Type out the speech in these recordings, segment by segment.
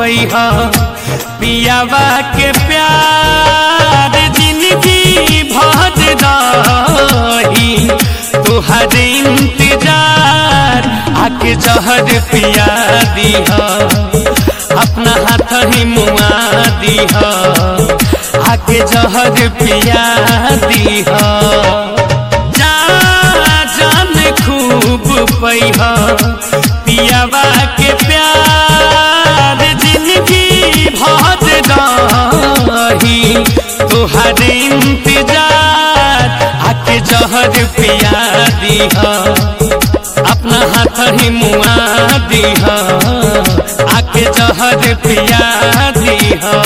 पैहा पियावा के प्यार जिंदगी भर रही तुहर इंतजार आके जहर पिया दीहा अपना हाथ ही मुआ दीहा आके जहर पिया दीहा जान खूब पैहा पियावा के प्यार जिंदगी भर रही तुहर इंतजार आके जहर पिया दीहा अपना हाथ ही मुआ दीहा आके जहर पिया दीहा।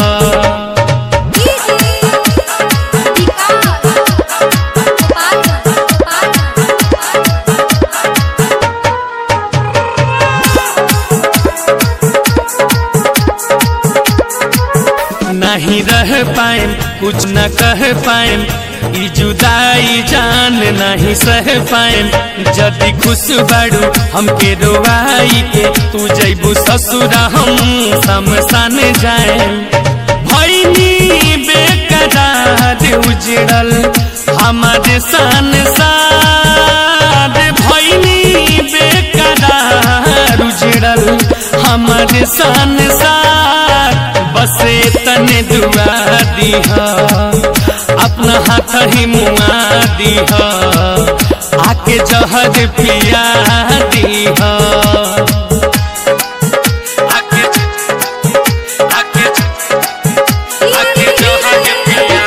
नहीं रह पाएम कुछ न कह पाएम ई जुदाई जान नहीं सह पाएम जदि खुश बाड़ू हमके रोवाई के तू जैबू ससुरा हम शमशान जाएम भईनी बेकरार उजड़ल हमारे संसार भईनी बेकरार उजड़ल हमारे संसार बस तने दुआ दीहा अपना हाथ ही मुआ दीहा आके जहर पिया दीहा आके जहर पिया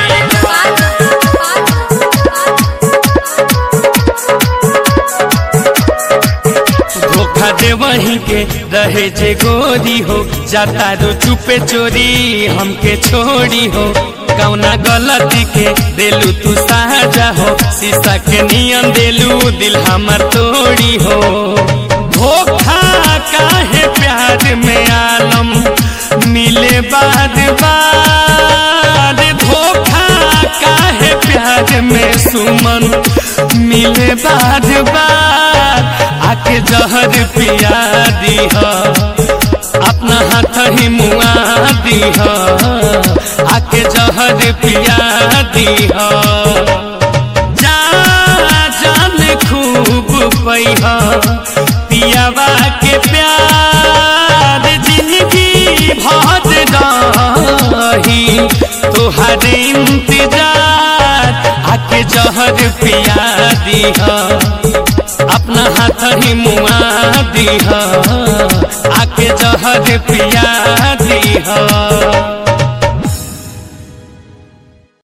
धोखा दे वहीं के रहे जे गोरी हो जाता रो चुपे चोरी हमके छोड़ी हो कौना गलती के देलू तू साजा हो शीशा के नियन देलू दिल हमर तोड़ी हो धोखा काहे प्यार में आलम मिले बाद बाद धोखा काहे प्यार में सुमन मिले बाद बाद आके जहर पिया दीहा अपना हाथ ही मुआ दीहा आके जहर पिया दीहा जान खूब पैहा पियावा के प्यार जिंदगी भर रही तुहर इंतजार आके जहर पिया दीहा अपना हाथ ही मुआ दीहा आके जहर पिया